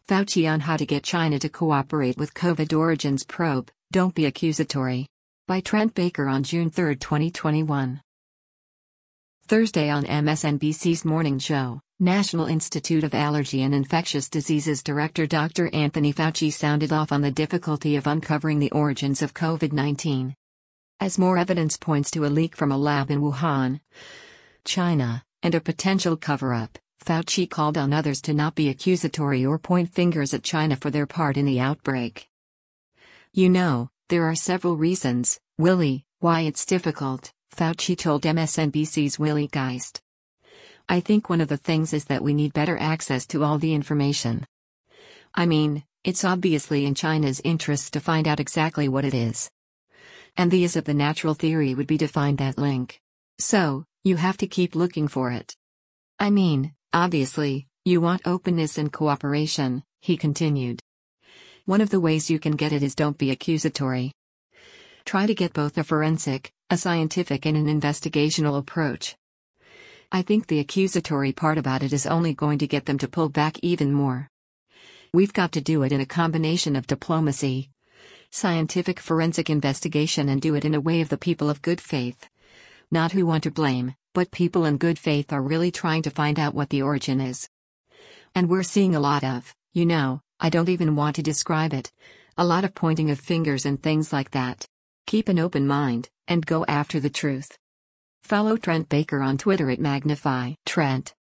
Fauci on how to get China to cooperate with COVID origins probe, Don't Be Accusatory. By Trent Baker on June 3, 2021. Thursday on MSNBC's Morning Show, National Institute of Allergy and Infectious Diseases Director Dr. Anthony Fauci sounded off on the difficulty of uncovering the origins of COVID-19. As more evidence points to a leak from a lab in Wuhan, China, and a potential cover-up, Fauci called on others to not be accusatory or point fingers at China for their part in the outbreak. "You know, there are several reasons, Willie, why it's difficult," Fauci told MSNBC's Willie Geist. "I think one of the things is that we need better access to all the information. I mean, it's obviously in China's interests to find out exactly what it is. And the is of the natural theory would be to find that link. So, you have to keep looking for it. I mean, obviously, you want openness and cooperation," he continued. "One of the ways you can get it is don't be accusatory. Try to get both a forensic, a scientific and an investigational approach. I think the accusatory part about it is only going to get them to pull back even more. We've got to do it in a combination of diplomacy, scientific forensic investigation and do it in a way of the people of good faith. Not who want to blame, but people in good faith are really trying to find out what the origin is. And we're seeing a lot of, I don't even want to describe it, a lot of pointing of fingers and things like that. Keep an open mind, and go after the truth." Follow Trent Baker on Twitter at Magnify Trent.